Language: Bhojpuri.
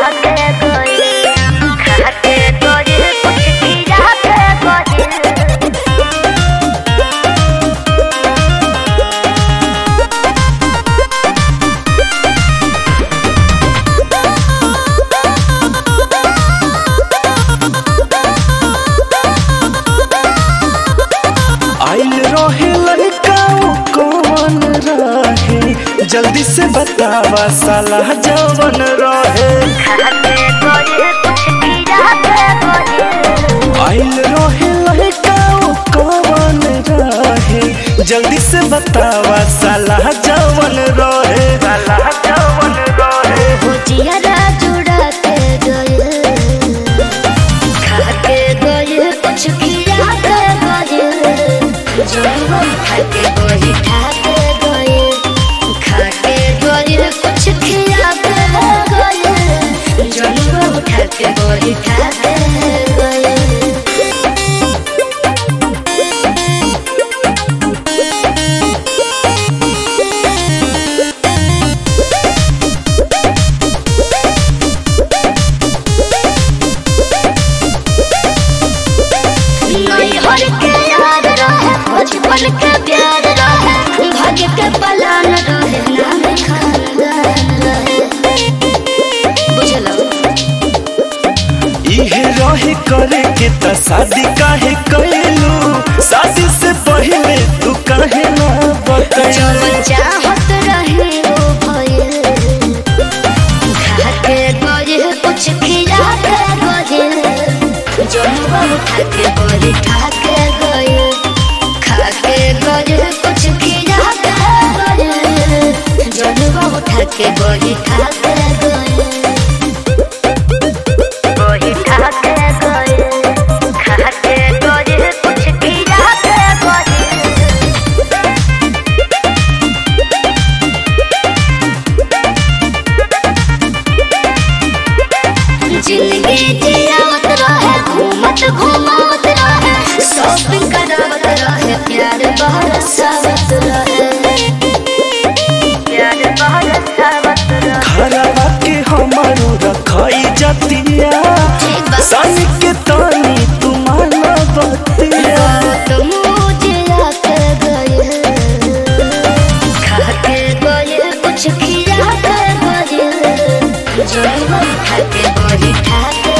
जल्दी से बतावा साला जवन रहे आइल रहे लड़का कौन रहे। जल्दी से बतावा साला जवन रहे जियारा जुड़ाते गए खाके गए कुछ खिलाते गए जो खाके गए खाते गए खाके गए कुछ खिलाते गए जो खाके गए खाते गए। बचपन के प्यार रहे भाग्य के पलान रहे नाम खानदान रहे बुझलो इहे रहे करे के त शादी काहे कैलू शादी से पहले तू काहे ना बतैलू चाहत रहे वो भइल खाके गए कुछ खिलाके गए जनवा खाके गए खाके गए खाके गए कुछ खिलाके गए जनवा खाके गए खाके गए खाके गए खाके गए कुछ खिलाके गए। जिंदगी जियावत रहे घूमत रहे शॉपिंग करावत रहे प्यार बरसावत रहे घरवा के हमारू रखाई जतिया सन के तानी तुम्हारा बतिया तुम मुझे आके गए खाके गए कुछ खिलाके गए जो खाके गए खाके